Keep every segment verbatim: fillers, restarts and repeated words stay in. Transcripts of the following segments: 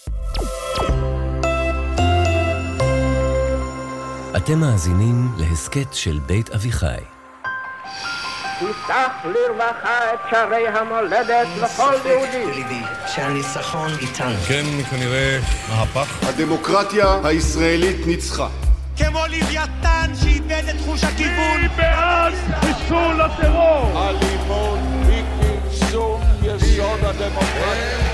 אתם מאזינים להסכת של בית אביחי. תפתח לרווחה את שערי המולדת לכל יהודי. שהניצחון איתנו. כן, כנראה מהפך. הדמוקרטיה הישראלית ניצחה. כמו לוויתן שאיבד את חוש הכיוון. מי בעד חיסול הטרור? אלימות היא כרסום יסוד הדמוקרטיה.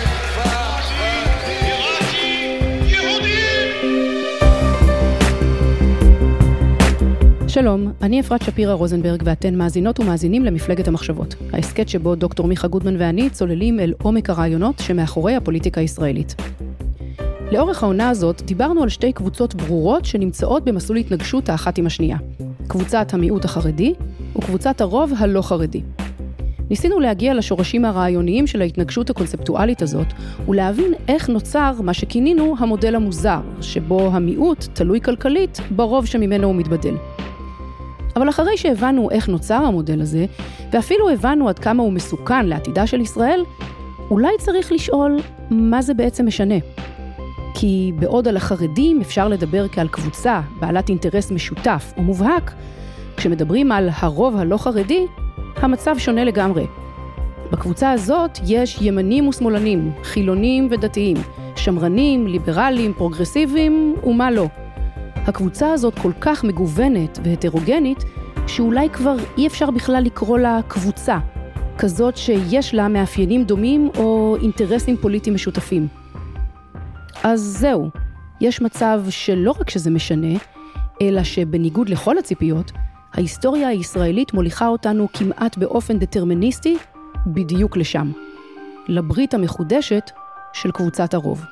שלום, אני אפרת שפירה רוזנברג ואתן מאזינות ומאזינים למפלגת המחשבות. ההסכת שבו דוקטור מיכה גודמן ואני צוללים אל עומק הרעיונות שמאחורי הפוליטיקה הישראלית. לאורך העונה הזאת דיברנו על שתי קבוצות ברורות שנמצאות במסלול התנגשות האחת עם השנייה. קבוצת המיעוט החרדי וקבוצת הרוב הלא חרדי. ניסינו להגיע לשורשים הרעיוניים של ההתנגשות הקונספטואלית הזאת ולהבין איך נוצר מה שכינינו המודל המוזר, שבו המיעוט תלוי כלכלית ברוב שממנו הוא מתבדל. אבל אחרי שהבנו איך נוצר המודל הזה, ואפילו הבנו עד כמה הוא מסוכן לעתידה של ישראל, אולי צריך לשאול מה זה בעצם משנה. כי בעוד על החרדים אפשר לדבר כעל קבוצה בעלת אינטרס משותף ומובהק, כשמדברים על הרוב הלא חרדי, המצב שונה לגמרי. בקבוצה הזאת יש ימנים ושמאלנים, חילונים ודתיים, שמרנים, ליברלים, פרוגרסיביים ומה לא. הקבוצה הזאת כל כך מגוונת והטרוגנית, שאולי כבר אי אפשר בכלל לקרוא לה קבוצה, כזאת שיש לה מאפיינים דומים או אינטרסים פוליטיים משותפים. אז זהו, יש מצב שלא רק שזה משנה, אלא שבניגוד לכל הציפיות, ההיסטוריה הישראלית מוליכה אותנו כמעט באופן דטרמיניסטי בדיוק לשם, לברית המחודשת של קבוצת הרוב.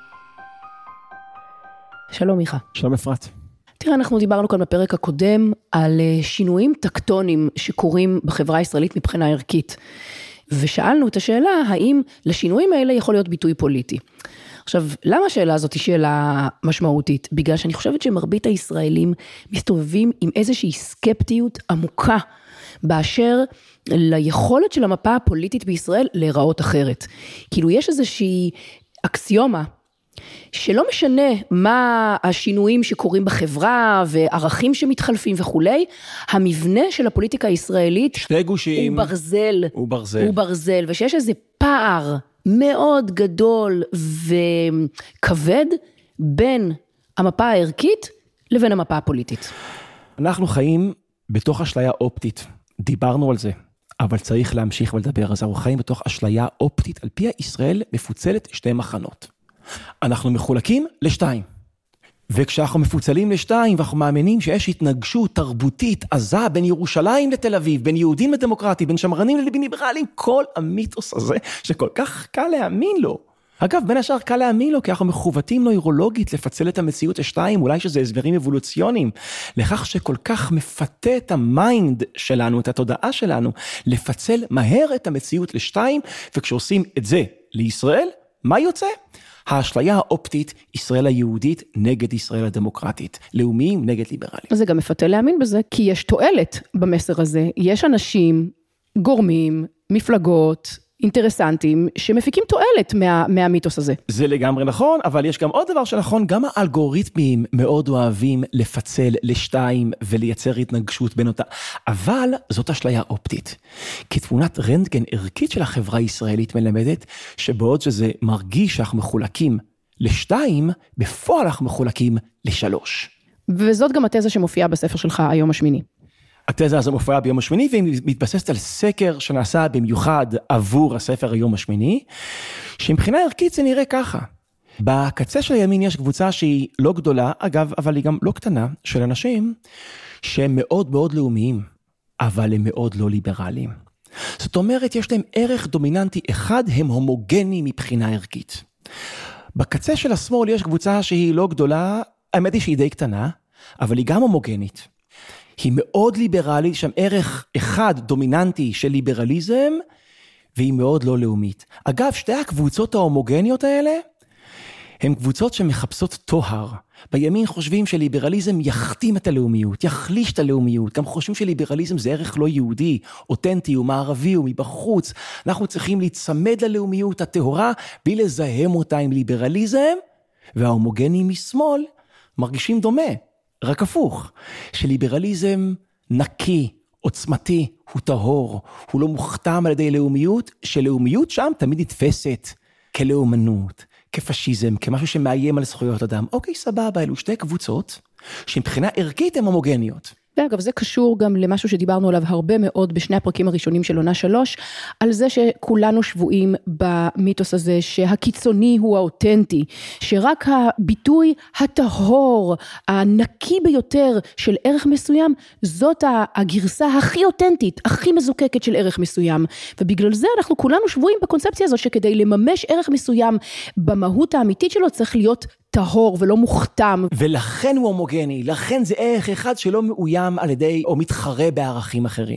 שלום מיכה. שלום אפרת. תראה, אנחנו דיברנו כאן בפרק הקודם על שינויים טקטוניים שקורים בחברה הישראלית מבחינה ערכית, ושאלנו את השאלה האם לשינויים האלה יכול להיות ביטוי פוליטי. עכשיו, למה השאלה הזאת היא שאלה משמעותית? בגלל שאני חושבת שמרבית הישראלים מסתובבים עם איזושהי סקפטיות עמוקה, באשר ליכולת של המפה הפוליטית בישראל להיראות אחרת. כאילו יש איזושהי אקסיומה, שלא משנה מה השינויים שקורים בחברה וערכים שמתחלפים וכולי, המבנה של הפוליטיקה הישראלית שתי גושים הוא ברזל, הוא ברזל, הוא ברזל, ושיש איזה פער מאוד גדול וכבד בין המפה הערכית לבין המפה הפוליטית. אנחנו חיים בתוך אשליה אופטית, דיברנו על זה, אבל צריך להמשיך ולדבר על זה. אנחנו חיים בתוך אשליה אופטית, על פי ישראל מפוצלת שתי מחנות. אנחנו מחולקים לשתיים. וכשאנחנו מפוצלים לשתיים, ואנחנו מאמינים שיש התנגשות תרבותית עזה בין ירושלים לתל אביב, בין יהודים לדמוקרטי, בין שמרנים לליברלים, כל המיתוס הזה שכל כך קל להאמין לו. אגב, בין השאר קל להאמין לו, כי אנחנו מחוותים נוירולוגית לפצל את המציאות לשתיים, אולי שזה הסברים אבולוציוניים, לכך שכל כך מפתה את המיינד שלנו, את התודעה שלנו, לפצל מהר את המציאות לשתיים, וכשעושים את זה לישראל, מה יוצא? האשליה האופטית, ישראל היהודית נגד ישראל הדמוקרטית, לאומיים נגד ליברלים. זה גם מפתה להאמין בזה, כי יש תועלת במסר הזה. יש אנשים, גורמים, מפלגות, אינטרסנטים, שמפיקים תועלת מה, מהמיתוס הזה. זה לגמרי נכון, אבל יש גם עוד דבר שנכון, גם האלגוריתמים מאוד אוהבים לפצל לשתיים ולייצר התנגשות בין אותה, אבל זאת אשליה אופטית. כי תמונת רנטגן ערכית של החברה הישראלית מלמדת, שבעוד שזה מרגיש שאנחנו מחולקים לשתיים, בפועל אנחנו מחולקים לשלוש. וזאת גם התזה שמופיעה בספר שלך היום השמיני. התזה הזו מופיעה ביום השמיני, והיא מתבססת על סקר שנעשה במיוחד עבור הספר היום השמיני, שמבחינה ערכית זה נראה ככה. בקצה של הימין יש קבוצה שהיא לא גדולה, אגב, אבל היא גם לא קטנה, של אנשים שהם מאוד מאוד לאומיים, אבל הם מאוד לא ליברליים. זאת אומרת, יש להם ערך דומיננטי אחד, הם הומוגנים מבחינה ערכית. בקצה של השמאל יש קבוצה שהיא לא גדולה, האמת היא שהיא די קטנה, אבל היא גם הומוגנית. היא מאוד ליברלית, שם ערך אחד דומיננטי של ליברליזם, והיא מאוד לא לאומית. אגב, שתי הקבוצות ההומוגניות האלה, הם קבוצות שמחפשות תוהר. בימין חושבים שליברליזם יכתים את הלאומיות, יחליש את הלאומיות. גם חושבים שליברליזם זה ערך לא יהודי, אותנטי ומערבי ומבחוץ. אנחנו צריכים להצמד ללאומיות הטהורה, בלי לזהם אותה עם ליברליזם, וההומוגנים משמאל מרגישים דומה, רק הפוך. שליברליזם נקי, עוצמתי, הוא טהור, הוא לא מוכתם על ידי לאומיות, שלאומיות שם תמיד נתפסת כלאומנות, כפשיזם, כמשהו שמאיים על זכויות אדם. אוקיי, סבבה, אלו שתי קבוצות שמבחינה ערכית הן הומוגניות. ואגב, זה קשור גם למשהו שדיברנו עליו הרבה מאוד בשני הפרקים הראשונים של עונה שלוש, על זה שכולנו שבועים במיתוס הזה, שהקיצוני הוא האותנטי, שרק הביטוי הטהור, הנקי ביותר של ערך מסוים, זאת הגרסה הכי אותנטית, הכי מזוקקת של ערך מסוים. ובגלל זה אנחנו כולנו שבועים בקונספציה הזו, שכדי לממש ערך מסוים במהות האמיתית שלו, צריך להיות טהור ולא מוכתם. ולכן הוא הומוגני, לכן זה ערך אחד שלא מאוים על ידי או מתחרה בערכים אחרים.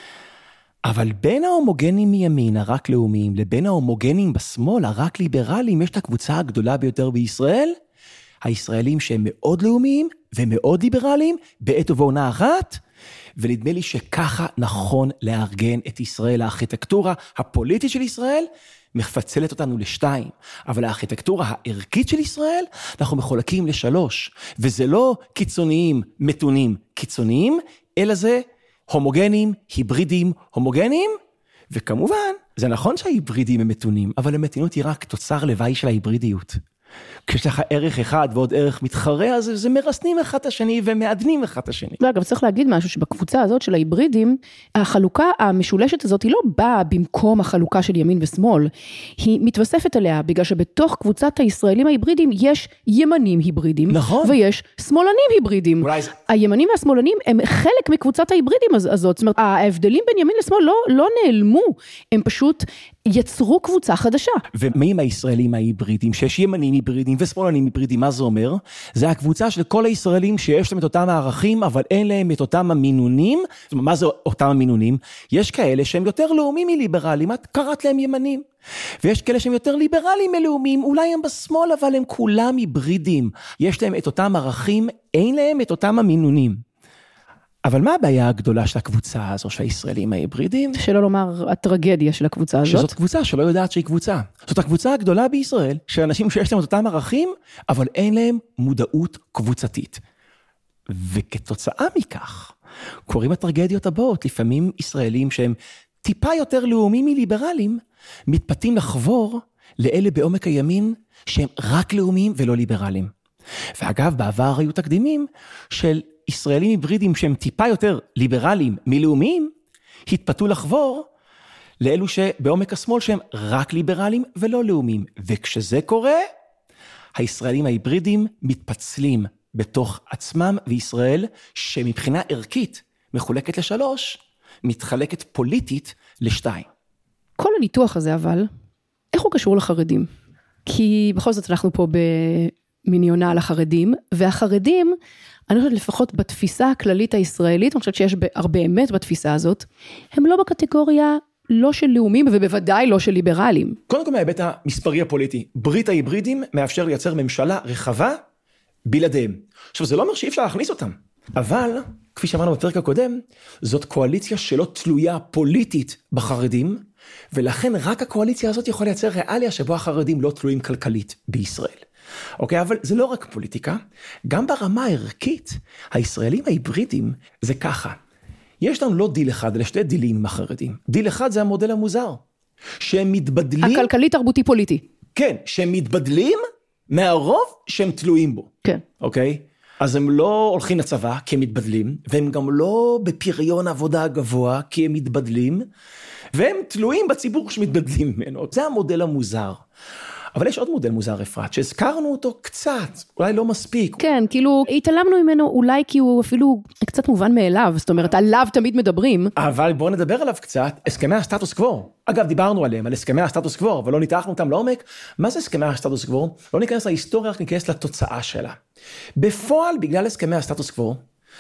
אבל בין ההומוגנים מימין, הרק לאומיים, לבין ההומוגנים בשמאל, הרק ליברליים, יש את הקבוצה הגדולה ביותר בישראל, הישראלים שהם מאוד לאומיים ומאוד ליברליים, בעת ובעונה אחת, ונדמה לי שככה נכון לארגן את ישראל, הארכיטקטורה הפוליטית של ישראל, מפצלת אותנו לשתיים, אבל הארכיטקטורה הערכית של ישראל, אנחנו מחולקים לשלוש, וזה לא קיצוניים, מתונים, קיצוניים, אלא זה הומוגנים, היברידים, הומוגנים, וכמובן, זה נכון שההיברידים הם מתונים, אבל המתינות היא רק תוצר לוואי של ההיברידיות. כשיש לך ערך אחד ועוד ערך מתחרה, אז זה מרסנים אחד את השני ומעדנים אחד את השני. ואגב, צריך להגיד משהו שבקבוצה הזאת של ההיברידים, החלוקה המשולשת הזאת היא לא באה במקום החלוקה של ימין ושמאל, היא מתווספת עליה, בגלל שבתוך קבוצת הישראלים ההיברידים יש ימנים היברידים, נכון. ויש שמאלנים היברידים. אולי... הימנים והשמאלנים הם חלק מקבוצת ההיברידים הזאת, זאת אומרת, ההבדלים בין ימין לשמאל לא, לא נעלמו, הם פשוט יצרו קבוצה חדשה. ומי עם הישראלים ההיברידים, שיש ימנים היברידים ושמאלנים היברידים, מה זה אומר? זה הקבוצה של כל הישראלים שיש להם את אותם הערכים, אבל אין להם את אותם המינונים. זאת אומרת, מה זה אותם המינונים? יש כאלה שהם יותר לאומיים מליברליים, את קראת להם ימנים. ויש כאלה שהם יותר ליברליים מלאומיים, אולי הם בשמאל, אבל הם כולם היברידים. יש להם את אותם ערכים, אין להם את אותם המינונים. אבל מה הבעיה הגדולה של הקבוצה הזו, של הישראלים ההיברידים? שלא לומר, הטרגדיה של הקבוצה הזאת. שזאת קבוצה שלא יודעת שהיא קבוצה. זאת הקבוצה הגדולה בישראל, של אנשים שיש להם את אותם ערכים, אבל אין להם מודעות קבוצתית. וכתוצאה מכך, קוראים הטרגדיות הבאות, לפעמים ישראלים שהם טיפה יותר לאומיים מליברליים, מתפתים לחבור לאלה בעומק הימין, שהם רק לאומיים ולא ליברליים. ואגב, בעבר היו תקדימים של ישראלים היברידים שהם טיפה יותר ליברליים מלאומיים, התפתו לחבור לאלו שבעומק השמאל שהם רק ליברליים ולא לאומיים. וכשזה קורה, הישראלים ההיברידים מתפצלים בתוך עצמם, וישראל שמבחינה ערכית מחולקת לשלוש, מתחלקת פוליטית לשתיים. כל הניתוח הזה אבל, איך הוא קשור לחרדים? כי בכל זאת אנחנו פה במיניונה על החרדים, והחרדים, אני חושבת לפחות בתפיסה הכללית הישראלית, אני חושבת שיש הרבה אמת בתפיסה הזאת, הם לא בקטגוריה לא של לאומים, ובוודאי לא של ליברלים. קודם כל מההיבט המספרי הפוליטי, ברית ההיברידים מאפשר לייצר ממשלה רחבה בלעדיהם. עכשיו זה לא אומר שאי אפשר להכניס אותם, אבל כפי שאמרנו בפרק הקודם, זאת קואליציה שלא תלויה פוליטית בחרדים, ולכן רק הקואליציה הזאת יכולה לייצר ריאליה שבו החרדים לא תלויים כלכלית בישראל. אוקיי, אבל זה לא רק פוליטיקה, גם ברמה הערכית, הישראלים ההיברידים זה ככה. יש לנו לא דיל אחד, אלא שתי דילים עם החרדים. דיל אחד זה המודל המוזר, שהם מתבדלים... הכלכלי תרבותי פוליטי. כן, שהם מתבדלים מהרוב שהם תלויים בו. כן. אוקיי? אז הם לא הולכים לצבא כי הם מתבדלים, והם גם לא בפריון עבודה גבוה כי הם מתבדלים, והם תלויים בציבור שמתבדלים ממנו. זה המודל המוזר. אבל יש עוד מודל מוזר אפרת, שהזכרנו אותו קצת, אולי לא מספיק. כן, כאילו התעלמנו ממנו אולי כי הוא אפילו קצת מובן מאליו, זאת אומרת, עליו תמיד מדברים. אבל בואו נדבר עליו קצת, הסכמי הסטטוס קוו. אגב, דיברנו עליהם, על הסכמי הסטטוס קוו, אבל לא ניתחנו אותם לעומק. מה זה הסכמי הסטטוס קוו? לא ניכנס להיסטוריה, רק ניכנס לתוצאה שלה. בפועל, בגלל הסכמי הסטטוס קוו,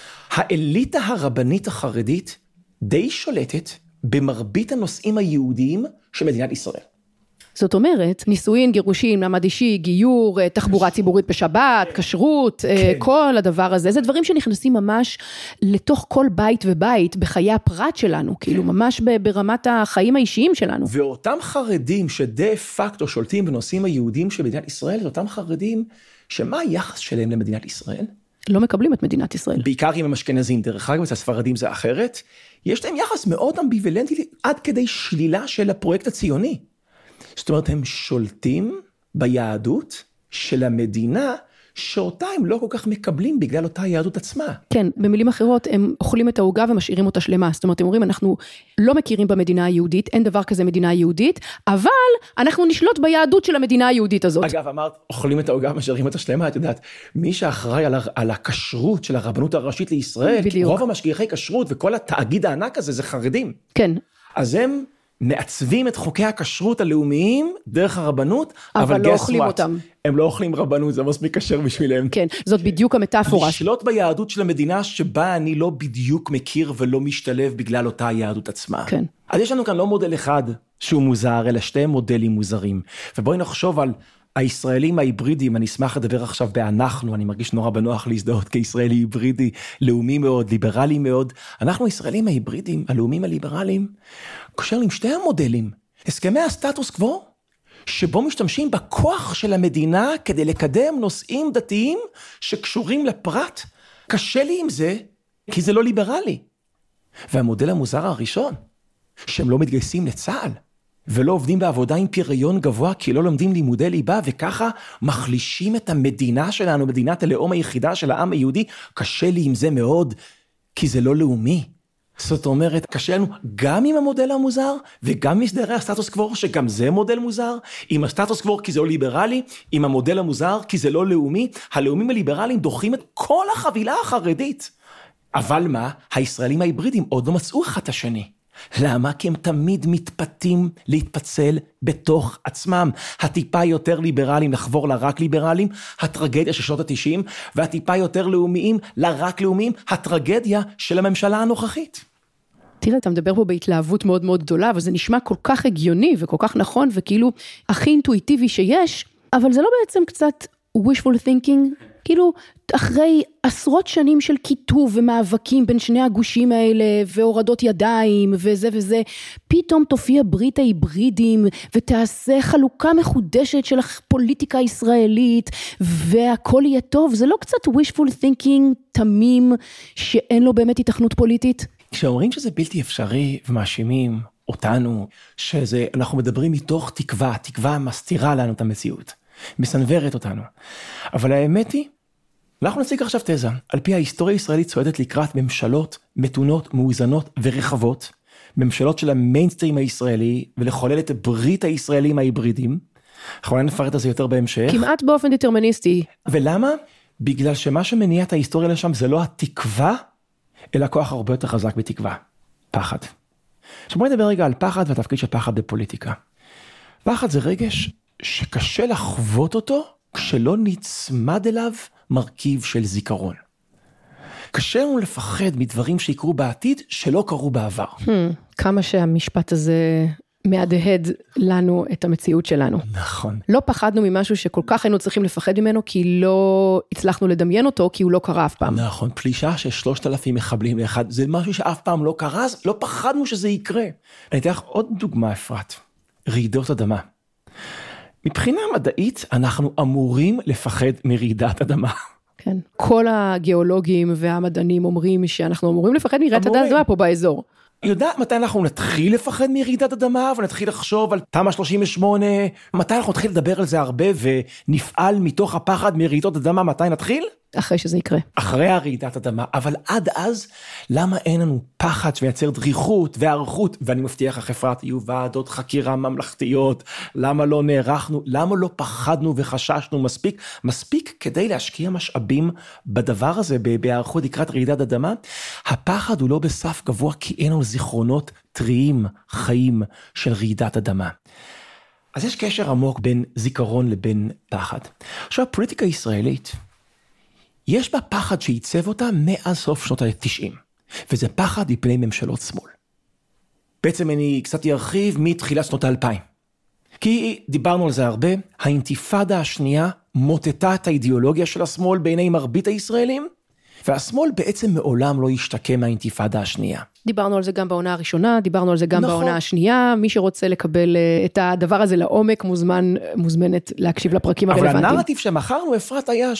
האליטה הרבנית החרדית די שולטת במרבית הנושאים היהודיים של מדינת ישראל. זאת אומרת, נישואין, גירושין, מעמד אישי, גיור, תחבורה ציבורית בשבת, כשרות, כן. כל הדבר הזה, זה דברים שנכנסים ממש לתוך כל בית ובית, בחיי הפרט שלנו, כאילו ממש ברמת החיים האישיים שלנו. ואותם חרדים שדה פקטו שולטים בנושאים היהודים של מדינת ישראל, זה אותם חרדים שמה היחס שלהם למדינת ישראל? לא מקבלים את מדינת ישראל. בעיקר אם הם אשכנזים, דרך אגב, הספרדים זה אחרת. יש להם יחס מאוד אמביוולנטי, עד כדי שלילה של הפרויקט הציוני. זאת אומרת, הם שולטים ביהדות של המדינה, שאותה הם לא כל כך מקבלים בגלל אותה היהדות עצמה. כן, במילים אחרות, הם אוכלים את העוגה ומשאירים אותה שלמה. זאת אומרת, הם אומרים, אנחנו לא מכירים במדינה היהודית, אין דבר כזה מדינה יהודית, אבל אנחנו נשלוט ביהדות של המדינה היהודית הזאת. אגב, אמרת, אוכלים את העוגה ומשאירים אותה שלמה, את יודעת, מי שאחראי על, על הכשרות של הרבנות הראשית לישראל, רוב המשגיחי כשרות וכל התאגיד הענק הזה, זה חרדים. כן. אז הם מעצבים את חוקי הכשרות הלאומיים דרך הרבנות, אבל, אבל לא אוכלים what? אותם. הם לא אוכלים רבנות, זה מספיק כשר בשבילם. כן, זאת בדיוק המטאפורה. לשלוט ביהדות של המדינה שבה אני לא בדיוק מכיר ולא משתלב בגלל אותה היהדות עצמה. כן. אז יש לנו כאן לא מודל אחד שהוא מוזר, אלא שתי מודלים מוזרים. ובואי נחשוב על הישראלים ההיברידים, אני אשמח לדבר עכשיו באנחנו, אני מרגיש נורא בנוח להזדהות כישראלי היברידי, לאומי מאוד, ליברלי מאוד. אנחנו הישראלים ההיברידים, הלאומים הליברליים, קושרים עם שתי המודלים. הסכמי הסטטוס קוו, שבו משתמשים בכוח של המדינה כדי לקדם נושאים דתיים שקשורים לפרט. קשה לי עם זה, כי זה לא ליברלי. והמודל המוזר הראשון, שהם לא מתגייסים לצה"ל, ולא עובדים בעבודה עם פריון גבוה, כי לא לומדים לימודי ליבה, וככה מחלישים את המדינה שלנו, מדינת הלאום היחידה של העם היהודי. קשה לי עם זה מאוד, כי זה לא לאומי. זאת אומרת, קשה לנו גם עם המודל המוזר, וגם עם הסדרי הסטטוס קוו, שגם זה מודל מוזר, עם הסטטוס קוו כי זה לא ליברלי, עם המודל המוזר כי זה לא לאומי. הלאומים הליברליים דוחים את כל החבילה החרדית. אבל מה? הישראלים ההיברידים עוד לא מצאו אחד השני. למה? כי הם תמיד מתפתים להתפצל בתוך עצמם. הטיפה יותר ליברליים לחבור לרק ליברליים, הטרגדיה של שנות ה-תשעים, והטיפה יותר לאומיים לרק לאומיים, הטרגדיה של הממשלה הנוכחית. תראה, אתה מדבר פה בהתלהבות מאוד מאוד גדולה, אבל זה נשמע כל כך הגיוני וכל כך נכון, וכאילו הכי אינטואיטיבי שיש, אבל זה לא בעצם קצת wishful thinking? כאילו, אחרי עשרות שנים של כיתוב ומאבקים בין שני הגושים האלה, והורדות ידיים וזה וזה, פתאום תופיע ברית ההיברידים, ותעשה חלוקה מחודשת של הפוליטיקה הישראלית, והכל יהיה טוב. זה לא קצת wishful thinking תמים, שאין לו באמת התכנות פוליטית? כשאומרים שזה בלתי אפשרי ומאשימים אותנו, שזה, אנחנו מדברים מתוך תקווה, תקווה מסתירה לנו את המציאות, מסנוורת אותנו. אבל האמת היא, אנחנו נציג עכשיו תזה, על פי ההיסטוריה הישראלית צועדת לקראת ממשלות מתונות, מאוזנות ורחבות, ממשלות של המיינסטרים הישראלי, ולחולל את ברית הישראלים ההיברידים. אנחנו אולי נפרט על זה יותר בהמשך. כמעט באופן דטרמיניסטי. ולמה? בגלל שמה שמניע את ההיסטוריה לשם זה לא התקווה, אלא כוח הרבה יותר חזק בתקווה. פחד. עכשיו בואי נדבר רגע על פחד והתפקיד של פחד בפוליטיקה. פחד זה רגש שקשה לחוות אותו, כשלא נצמד אליו מרכיב של זיכרון. קשה לנו לפחד מדברים שיקרו בעתיד שלא קרו בעבר. Hmm, כמה שהמשפט הזה מהדהד לנו את המציאות שלנו. נכון. לא פחדנו ממשהו שכל כך היינו צריכים לפחד ממנו, כי לא הצלחנו לדמיין אותו, כי הוא לא קרה אף פעם. נכון, פלישה של שלושת אלפים מחבלים לאחד, זה משהו שאף פעם לא קרה, אז לא פחדנו שזה יקרה. אני אתן לך עוד דוגמה, אפרת. רעידות אדמה. מבחינה מדעית, אנחנו אמורים לפחד מרעידת אדמה. כן. כל הגיאולוגים והמדענים אומרים שאנחנו אמורים לפחד מרעידת אדמה פה באזור. יודעת מתי אנחנו נתחיל לפחד מרעידת אדמה, ונתחיל לחשוב על תמ"א שלושים ושמונה, מתי אנחנו נתחיל לדבר על זה הרבה, ונפעל מתוך הפחד מרעידות אדמה, מתי נתחיל? אחרי שזה יקרה. אחרי הרעידת אדמה, אבל עד אז, למה אין לנו פחד שמייצר דריכות וערכות, ואני מבטיח לך אפרת, יהיו ועדות חקירה ממלכתיות, למה לא נערכנו, למה לא פחדנו וחששנו מספיק, מספיק כדי להשקיע משאבים בדבר הזה, בהערכות לקראת רעידת אדמה. הפחד הוא לא בסף גבוה, כי אין לנו זיכרונות טריים חיים של רעידת אדמה. אז יש קשר עמוק בין זיכרון לבין פחד. עכשיו, הפוליטיקה הישראלית, יש בה פחד שייצב אותה מאז סוף שנות ה-תשעים, וזה פחד מפני ממשלות שמאל. בעצם אני קצת ארחיב מתחילת שנות ה-אלפיים. כי דיברנו על זה הרבה, האינתיפאדה השנייה מוטטה את האידיאולוגיה של השמאל בעיני מרבית הישראלים, והשמאל בעצם מעולם לא ישתקם מהאינתיפאדה השנייה. דיברנו על זה גם בעונה הראשונה, דיברנו על זה גם נכון. בעונה השנייה, מי שרוצה לקבל את הדבר הזה לעומק, מוזמן, מוזמנת להקשיב לפרקים הרלוונטיים. אבל הנרטיב שמחרנו, אפרת, היה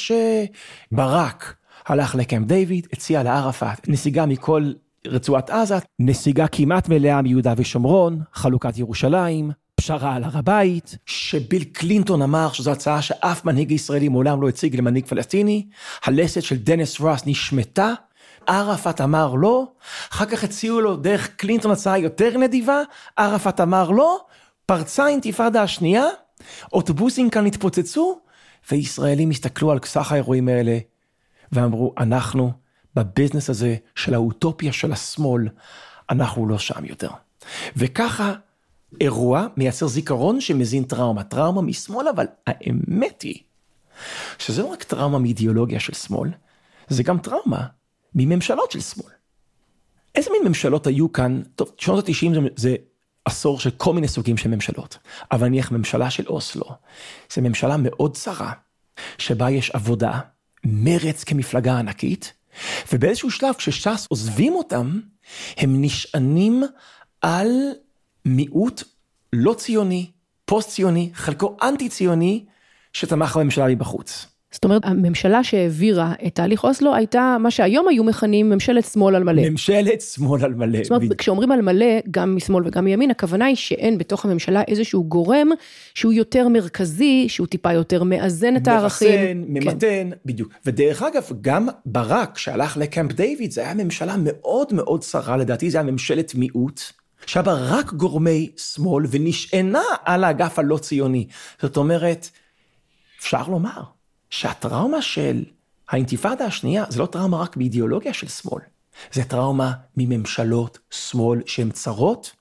שברק הלך לקמפ דיוויד, הציע לערפאת, נסיגה מכל רצועת עזה, נסיגה כמעט מלאה מיהודה ושומרון, חלוקת ירושלים, פשרה על הר הבית, שביל קלינטון אמר שזו הצעה שאף מנהיג ישראלי מעולם לא הציג למנהיג פלסטיני, הלסת של דניס רוס נשמטה, ערפאת אמר לא, אחר כך הציעו לו דרך קלינטון הצעה יותר נדיבה, ערפאת אמר לא, פרצה אינתיפאדה השנייה, אוטובוסים כאן התפוצצו, וישראלים הסתכלו על סך האירועים האלה, ואמרו, אנחנו בביזנס הזה של האוטופיה של השמאל, אנחנו לא שם יותר. וככה אירוע מייצר זיכרון שמזין טראומה, טראומה משמאל, אבל האמת היא, שזה לא רק טראומה מאידיאולוגיה של שמאל, זה גם טראומה מממשלות של שמאל. איזה מין ממשלות היו כאן? טוב, שנות ה-תשעים זה, זה עשור של כל מיני סוגים של ממשלות, אבל נניח ממשלה של אוסלו, זה ממשלה מאוד צרה, שבה יש עבודה, מרץ כמפלגה ענקית, ובאיזשהו שלב כשש"ס עוזבים אותם, הם נשענים על מיעוט לא ציוני, פוסט ציוני, חלקו אנטי ציוני, שתמך בממשלה מבחוץ. זאת אומרת, הממשלה שהעבירה את תהליך אוסלו, הייתה מה שהיום היו מכנים ממשלת שמאל על מלא. ממשלת שמאל על מלא. זאת אומרת, כשאומרים על מלא, גם משמאל וגם מימין, הכוונה היא שאין בתוך הממשלה איזשהו גורם, שהוא יותר מרכזי, שהוא טיפה יותר מאזן את הערכים. מרסן, ממתן, כן. בדיוק. ודרך אגב, גם ברק, שהלך לקמפ דיוויד, זה היה ממשלה מאוד מאוד צרה, לדעתי זה היה ממשלת מיעוט, שהיה בה רק גורמי שמאל, ונשענה על האגף הלא ציוני. זאת אומרת, אפשר לומר, שהטראומה של האינתיפאדה השנייה, זה לא טראומה רק באידיאולוגיה של שמאל, זה טראומה מממשלות שמאל שהן צרות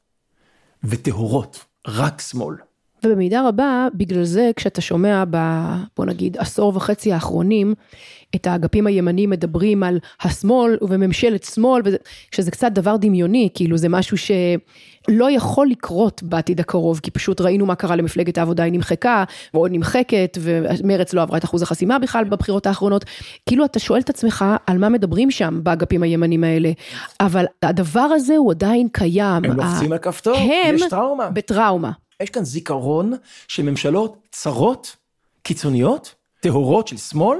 וטהורות, רק שמאל. ובמידה רבה, בגלל זה, כשאתה שומע ב, בוא נגיד, עשור וחצי האחרונים, את האגפים הימניים מדברים על השמאל ובממשלת שמאל, שזה קצת דבר דמיוני, כאילו זה משהו שלא יכול לקרות בעתיד הקרוב, כי פשוט ראינו מה קרה למפלגת העבודה, היא נמחקה, ועוד נמחקת, ומרץ לא עברה את אחוז החסימה בכלל בבחירות האחרונות, כאילו אתה שואל את עצמך על מה מדברים שם באגפים הימניים האלה, אבל הדבר הזה הוא עדיין קיים. הם לוחצים על כפתור, יש טראומה. הם בטראומה. יש כאן זיכרון של ממשלות צרות, קיצוניות, טהורות של שמאל,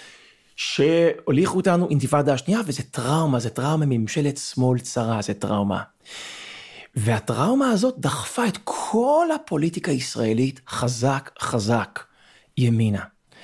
שהוליכו אותנו אינתיפאדה השנייה, וזה טראומה, זה טראומה מממשלת שמאל צרה, זה טראומה. והטראומה הזאת דחפה את כל הפוליטיקה הישראלית חזק חזק ימינה.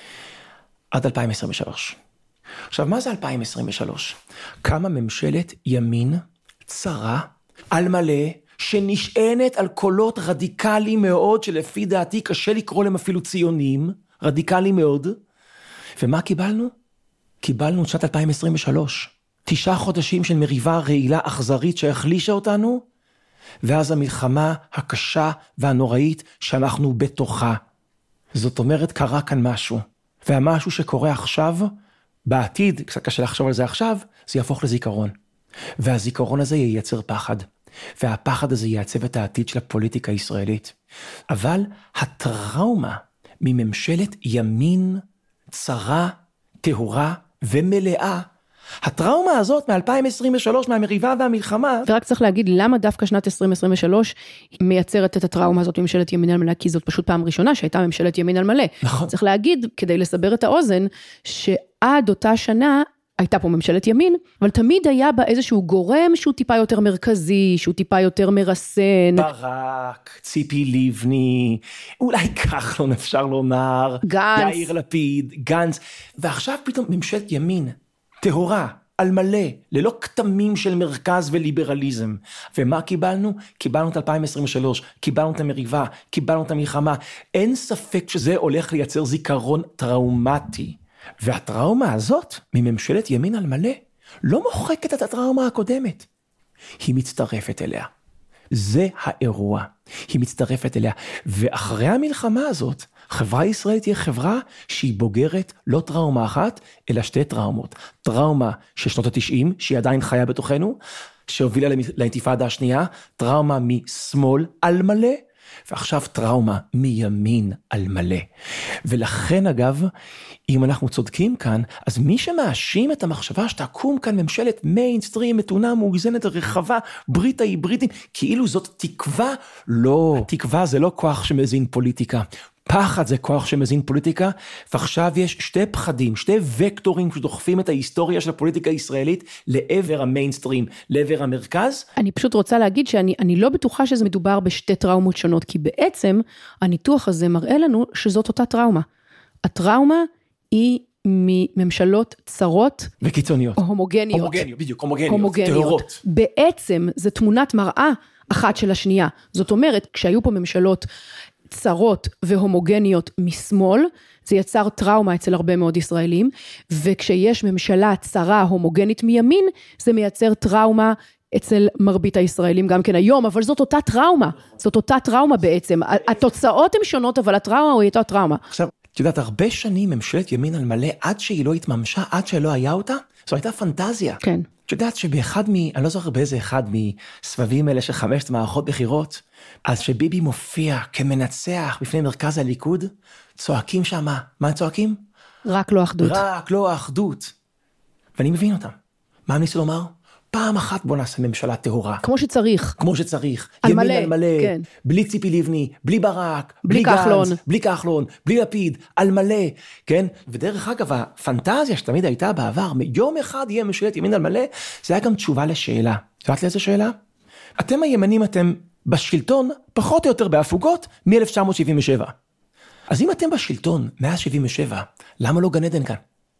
עד אלפיים עשרים ושלוש. עכשיו, מה זה אלפיים עשרים ושלוש? קמה ממשלת ימין צרה על מלא, שנשענת על קולות רדיקליים מאוד, שלפי דעתי קשה לקרוא להם אפילו ציונים, רדיקליים מאוד. ומה קיבלנו? קיבלנו את שנת אלפיים עשרים ושלוש. תשעה חודשים של מריבה רעילה אכזרית שהחלישה אותנו, ואז המלחמה הקשה והנוראית שאנחנו בתוכה. זאת אומרת, קרה כאן משהו. והמשהו שקורה עכשיו, בעתיד, קצת קשה לחשוב על זה עכשיו, זה יהפוך לזיכרון. והזיכרון הזה ייצר פחד. והפחד הזה יעצב את העתיד של הפוליטיקה הישראלית. אבל הטראומה מממשלת ימין צרה, טהורה ומלאה, הטראומה הזאת מ-אלפיים עשרים ושלוש, מהמריבה והמלחמה. ורק צריך להגיד למה דווקא שנת עשרים עשרים ושלוש מייצרת את הטראומה הזאת ממשלת ימין על מלא, כי זאת פשוט פעם ראשונה שהייתה ממשלת ימין על מלא. נכון. צריך להגיד, כדי לסבר את האוזן, שעד אותה שנה הייתה פה ממשלת ימין, אבל תמיד היה בה איזשהו גורם שהוא טיפה יותר מרכזי, שהוא טיפה יותר מרסן. ברק, ציפי לבני, אולי כחלון אפשר לומר, גנץ. יאיר לפיד, גנץ, ועכשיו פתאום ממשלת ימין, טהורה, על מלא, ללא כתמים של מרכז וליברליזם. ומה קיבלנו? קיבלנו את אלפיים עשרים ושלוש, קיבלנו את המריבה, קיבלנו את המלחמה. אין ספק שזה הולך לייצר זיכרון טראומטי. והטראומה הזאת, מממשלת ימין על מלא, לא מוחקת את הטראומה הקודמת. היא מצטרפת אליה. זה האירוע. היא מצטרפת אליה. ואחרי המלחמה הזאת, חברה ישראלית תהיה חברה שהיא בוגרת לא טראומה אחת, אלא שתי טראומות. טראומה של שנות ה-תשעים, שהיא עדיין חיה בתוכנו, שהובילה לאינתיפאדה השנייה, טראומה משמאל על מלא, ועכשיו טראומה מימין על מלא. ולכן אגב, אם אנחנו צודקים כאן, אז מי שמאשים את המחשבה שתקום כאן ממשלת מיינסטרים, מתונה, מאוזנת, רחבה, ברית ההיברידים, כאילו זאת תקווה, לא, תקווה זה לא כוח שמזין פוליטיקה. פחד זה כוח שמזין פוליטיקה, ועכשיו יש שתי פחדים, שתי וקטורים שדוחפים את ההיסטוריה של הפוליטיקה הישראלית לעבר המיינסטרים, לעבר המרכז. אני פשוט רוצה להגיד שאני אני לא בטוחה שזה מדובר בשתי טראומות שונות, כי בעצם הניתוח הזה מראה לנו שזאת אותה טראומה. הטראומה היא מממשלות צרות וקיצוניות. או הומוגניות. הומוגניות, בדיוק, הומוגניות, הומוגניות. טהורות. בעצם זה תמונת מראה אחת של השנייה. זאת אומרת, כשהיו פה ממשלות צרות והומוגניות משמאל, זה יצר טראומה אצל הרבה מאוד ישראלים, וכשיש ממשלה צרה הומוגנית מימין, זה מייצר טראומה אצל מרבית הישראלים גם כן היום, אבל זאת אותה טראומה, זאת אותה טראומה בעצם. התוצאות הן שונות, אבל הטראומה היא אותה טראומה. עכשיו, את יודעת, הרבה שנים ממשלת ימין על מלא, עד שהיא לא התממשה, עד שלא היה אותה, זו הייתה פנטזיה. כן. את יודעת שבאחד מ... אני לא זוכר באיזה אחד מסבבים האלה של חמשת מערכות בחירות, אז שביבי מופיע כמנצח בפני מרכז הליכוד, צועקים שם, מה הם צועקים? רק לא אחדות. רק לא אחדות. ואני מבין אותם. מה הם ניסו לומר? פעם אחת בוא נעשה ממשלה טהורה. כמו שצריך. כמו שצריך. על ימין מלא, על מלא. כן. בלי ציפי לבני, בלי ברק, בלי בלי כחלון. גנץ, בלי כחלון, בלי לפיד, על מלא, כן? ודרך אגב, הפנטזיה שתמיד הייתה בעבר, יום אחד יהיה ממשלת ימין על מלא, זה היה גם תשובה לשאלה. יודעת לאיזה שאלה? אתם הימנים, אתם בשלטון, פחות או יותר בהפוגות, מ-אלף תשע מאות שבעים ושבע. אז אם אתם בשלטון, מאה שבעים ושבע, למה לא גן עדן כאן?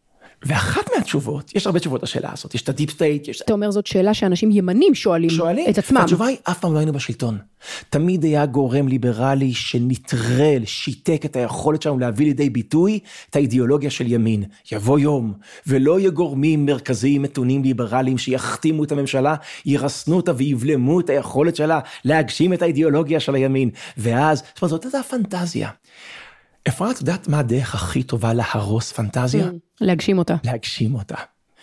ואחת מהתשובות, יש הרבה תשובות לשאלה הזאת, יש את הדיפ סטייט, יש... אתה אומר זאת שאלה שאנשים ימנים שואלים, שואלים את עצמם. התשובה היא, אף פעם לא היינו בשלטון. תמיד היה גורם ליברלי שנטרל, שיתק את היכולת שלנו להביא לידי ביטוי את האידיאולוגיה של ימין. יבוא יום, ולא יהיו גורמים מרכזיים מתונים ליברליים שיחתימו את הממשלה, ירסנו אותה ויבלמו את היכולת שלה להגשים את האידיאולוגיה של הימין. ואז, זאת אומרת, זאת הייתה הפנטזיה. אפרת, יודעת מה הדרך הכי טובה להרוס פנטזיה? להגשים אותה. להגשים אותה.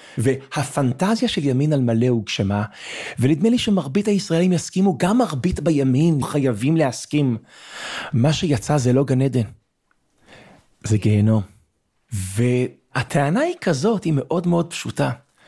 והפנטזיה של ימין על מלא הוגשמה, ונדמה לי שמרבית הישראלים יסכימו, גם מרבית בימין חייבים להסכים. מה שיצא זה לא גן עדן, זה גיהנום. והטענה היא כזאת, היא מאוד מאוד פשוטה.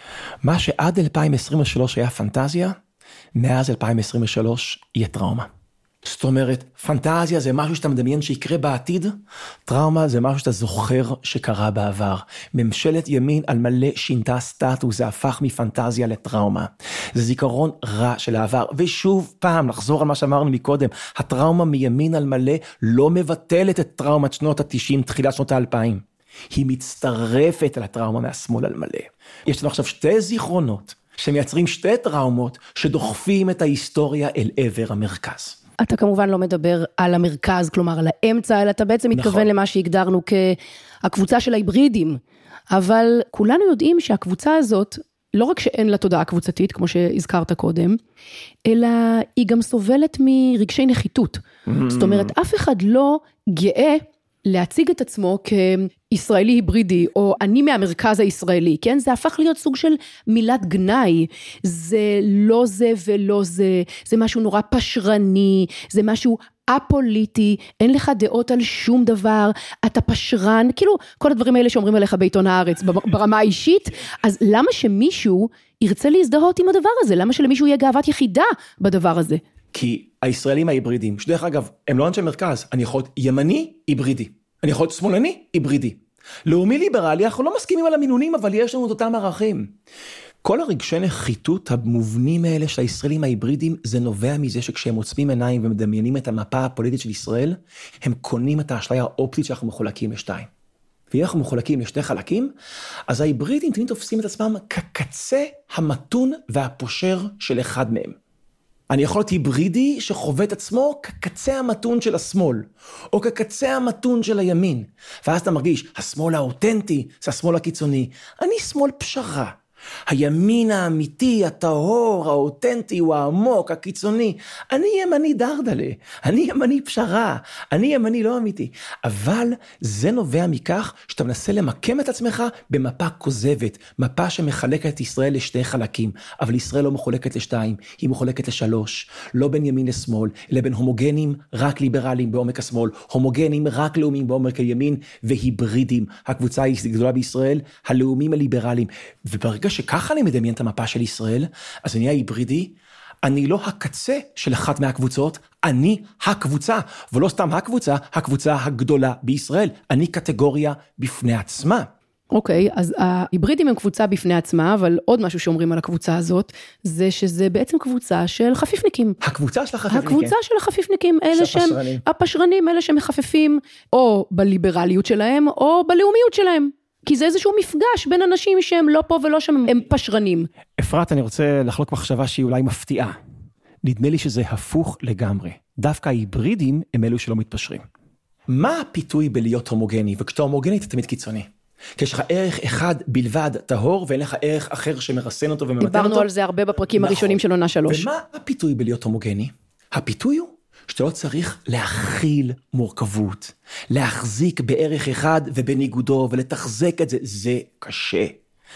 מה שעד אלפיים עשרים ושלוש היה פנטזיה, מאז אלפיים עשרים ושלוש יהיה טראומה. זאת אומרת, פנטזיה זה משהו שאתה מדמיין שיקרה בעתיד, טראומה זה משהו שאתה זוכר שקרה בעבר. ממשלת ימין על מלא שינתה סטטוס, זה הפך מפנטזיה לטראומה. זה זיכרון רע של העבר, ושוב פעם, לחזור על מה שאמרנו מקודם, הטראומה מימין על מלא לא מבטלת את טראומת שנות ה-תשעים, תחילת שנות ה-אלפיים. היא מצטרפת על הטראומה מהשמאל על מלא. יש לנו עכשיו שתי זיכרונות, שמייצרים שתי טראומות, שדוחפים את ההיסטוריה אל עבר המרכז. אתה כמובן לא מדבר על המרכז, כלומר על האמצע, אלא אתה בעצם מתכוון נכון. למה שהגדרנו כהקבוצה של ההיברידים. אבל כולנו יודעים שהקבוצה הזאת, לא רק שאין לה תודעה קבוצתית, כמו שהזכרת קודם, אלא היא גם סובלת מרגשי נחיתות. Mm. זאת אומרת, אף אחד לא גאה להציג את עצמו כישראלי היברידי, או אני מהמרכז הישראלי, כן? זה הפך להיות סוג של מילת גנאי, זה לא זה ולא זה, זה משהו נורא פשרני, זה משהו אפוליטי, אין לך דעות על שום דבר, אתה פשרן, כאילו כל הדברים האלה שאומרים עליך בעיתון הארץ, ברמה האישית, אז למה שמישהו ירצה להזדהות עם הדבר הזה? למה שלמישהו יהיה גאוות יחידה בדבר הזה? כי הישראלים ההיברידים, שדרך אגב, הם לא אנשי מרכז, אני יכול להיות ימני היברידי, אני יכול להיות שמאלני היברידי. לאומי ליברלי, אנחנו לא מסכימים על המינונים, אבל יש לנו את אותם ערכים. כל הרגשי נחיתות המובנים האלה של הישראלים ההיברידים, זה נובע מזה שכשהם עוצמים עיניים ומדמיינים את המפה הפוליטית של ישראל, הם קונים את האשליה האופטית שאנחנו מחולקים לשתיים. ואם אנחנו מחולקים לשתי חלקים, אז ההיברידים תמיד תופסים את עצמם כקצה המתון והפושר של אחד מהם. אני יכול להיות היברידי שחווה את עצמו כקצה המתון של השמאל, או כקצה המתון של הימין. ואז אתה מרגיש, השמאל האותנטי, זה השמאל הקיצוני. אני שמאל פשרה. הימין האמיתי, הטהור, האותנטי, הוא העמוק, הקיצוני. אני ימני דרדלה, אני ימני פשרה, אני ימני לא אמיתי. אבל זה נובע מכך שאתה מנסה למקם את עצמך במפה כוזבת, מפה שמחלקת את ישראל לשתי חלקים, אבל ישראל לא מחולקת לשתיים, היא מחולקת לשלוש, לא בין ימין לשמאל, אלא בין הומוגנים, רק ליברליים בעומק השמאל, הומוגנים, רק לאומיים בעומק הימין, והיברידים. הקבוצה היא גדולה בישראל, הלאומים הליברליים. וברגע שככה אני מדמיין את המפה של ישראל, אז אני ההיברידי, אני לא הקצה של אחת מהקבוצות, אני הקבוצה, ולא סתם הקבוצה, הקבוצה הגדולה בישראל. אני קטגוריה בפני עצמה. אוקיי, אז ההיברידים הם קבוצה בפני עצמה, אבל עוד משהו שאומרים על הקבוצה הזאת, זה שזה בעצם קבוצה של חפיפניקים. הקבוצה של החפיפניקים. הקבוצה של החפיפניקים, אלה שהם הפשרנים, אלה שמחפפים או בליברליות שלהם, או בלאומיות שלהם. כי זה איזשהו מפגש בין אנשים שהם לא פה ולא שם, הם פשרנים. אפרת, אני רוצה לחלוק מחשבה שהיא אולי מפתיעה. נדמה לי שזה הפוך לגמרי. דווקא ההיברידים הם אלו שלא מתפשרים. מה הפיתוי בלהיות הומוגני? וכשאתה הומוגני אתה תמיד קיצוני. כי יש לך ערך אחד בלבד טהור, ואין לך ערך אחר שמרסן אותו וממתן אותו. דיברנו על זה הרבה בפרקים נכון. הראשונים של עונה שלוש. ומה הפיתוי בלהיות הומוגני? הפיתוי הוא שאתה לא צריך להכיל מורכבות, להחזיק בערך אחד ובניגודו, ולתחזק את זה. זה קשה.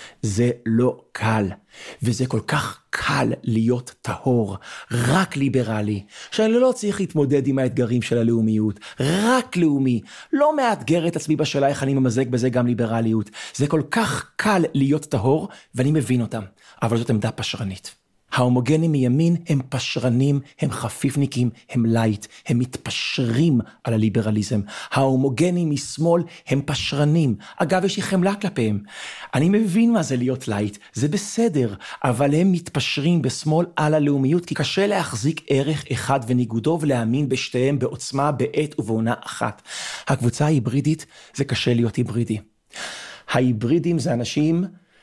זה לא קל, וזה כל כך קל להיות טהור, רק ליברלי, שאני לא צריך להתמודד עם האתגרים של הלאומיות, רק לאומי, לא מאתגר את עצמי בשאלה איך אני ממזג בזה גם ליברליות, זה כל כך קל להיות טהור, ואני מבין אותם, אבל זאת עמדה פשרנית. ההומוגנים מימין הם פשרנים, הם חפיפניקים, הם לייט, הם מתפשרים על הליברליזם. ההומוגנים משמאל הם פשרנים. אגב, יש לי חמלה כלפיהם. אני מבין מה זה להיות לייט, זה בסדר, אבל הם מתפשרים בשמאל על הלאומיות, כי קשה להחזיק ערך אחד וניגודו ולהאמין בשתיהם בעוצמה, בעת ובעונה אחת. הקבוצה ההיברידית זה קשה להיות היברידי. ההיברידים זה אנשים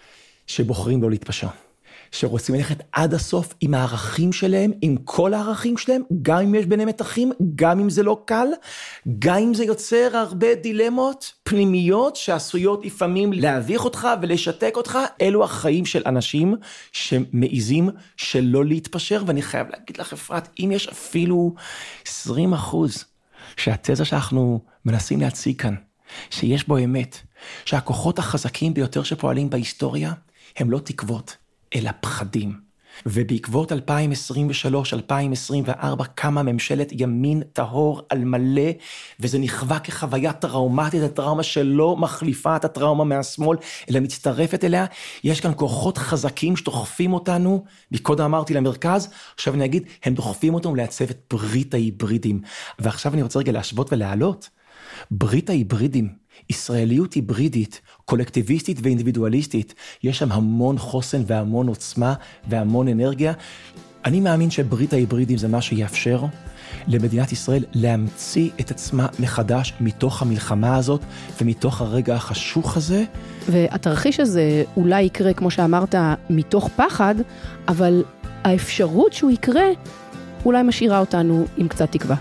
שבוחרים לא להתפשר. שרוצים ללכת עד הסוף עם הערכים שלהם, עם כל הערכים שלהם, גם אם יש ביניהם מתחים, גם אם זה לא קל, גם אם זה יוצר הרבה דילמות פנימיות שעשויות לפעמים להביך אותך ולשתק אותך. אלו החיים של אנשים שמעיזים שלא להתפשר, ואני חייב להגיד לך אפרת, אם יש אפילו עשרים אחוז שהתזה שאנחנו מנסים להציג כאן, שיש בו אמת, שהכוחות החזקים ביותר שפועלים בהיסטוריה, הם לא תקוות, אלא פחדים. ובעקבות אלפיים עשרים ושלוש אלפיים עשרים וארבע קמה ממשלת ימין טהור על מלא, וזה נחווה כחוויה טראומטית, הטראומה שלא מחליפה את הטראומה מהשמאל, אלא מצטרפת אליה. יש כאן כוחות חזקים שדוחפים אותנו, מקודם אמרתי למרכז, עכשיו אני אגיד, הם דוחפים אותנו לעצב את ברית ההיברידים. ועכשיו אני רוצה רגע להשוות ולהעלות. ברית ההיברידים, ישראליות היברידית, קולקטיביסטית ואינדיבידואליסטית, יש שם המון חוסן והמון עוצמה והמון אנרגיה. אני מאמין שברית ההיברידים זה מה שיאפשר למדינת ישראל להמציא את עצמה מחדש מתוך המלחמה הזאת ומתוך הרגע החשוך הזה. והתרחיש הזה אולי יקרה, כמו שאמרת, מתוך פחד, אבל האפשרות שהוא יקרה אולי משאירה אותנו עם קצת תקווה.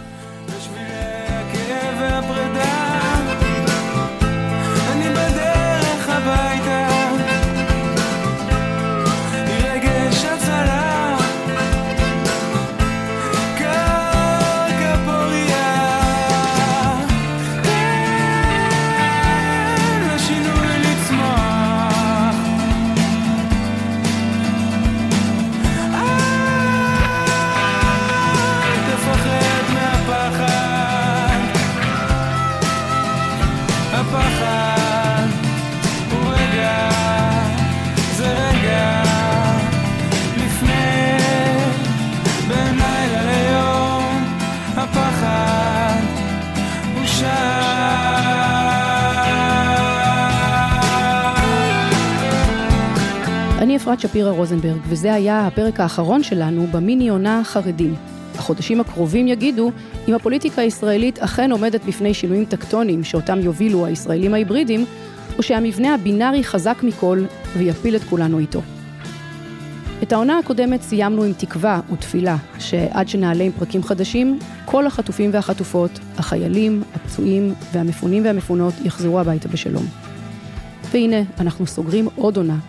אני אפרת שפירה רוזנברג, וזה היה הפרק האחרון שלנו במיני עונה חרדים. החודשים הקרובים יגידו אם הפוליטיקה הישראלית אכן עומדת בפני שינויים טקטוניים שאותם יובילו הישראלים ההיברידים, או שהמבנה הבינארי חזק מכל ויפיל את כולנו איתו. את העונה הקודמת סיימנו עם תקווה ותפילה, שעד שנעלה עם פרקים חדשים, כל החטופים והחטופות, החיילים, הפצועים והמפונים והמפונות יחזרו הביתה בשלום. והנה, אנחנו סוגרים עוד עונה,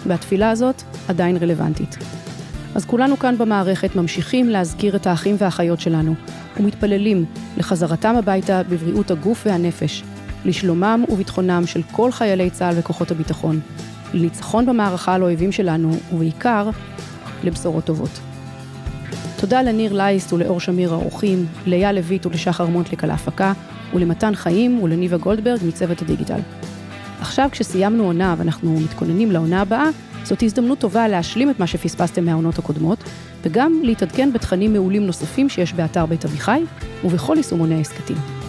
והתפילה הזאת עדיין רלוונטית. אז כולנו כאן במערכת ממשיכים להזכיר את האחים והאחיות שלנו, ומתפללים לחזרתם הביתה בבריאות הגוף והנפש, לשלומם וביטחונם של כל חיילי צה"ל וכוחות הביטחון, לניצחון במערכה על האויבים שלנו, ובעיקר לבשורות טובות. תודה לניר לייסט ולאור שמיר האורחים, לאיה לויט ולשחר מונטליק על ההפקה, ולמתן חיים ולניבה גולדברג מצוות הדיגיטל. עכשיו כשסיימנו עונה ואנחנו מתכוננים לעונה הבאה, זאת הזדמנות טובה להשלים את מה שפספסתם מהעונות הקודמות, וגם להתעדכן בתכנים מעולים נוספים שיש באתר בית אביחי ובכל יישומוני העסקתים.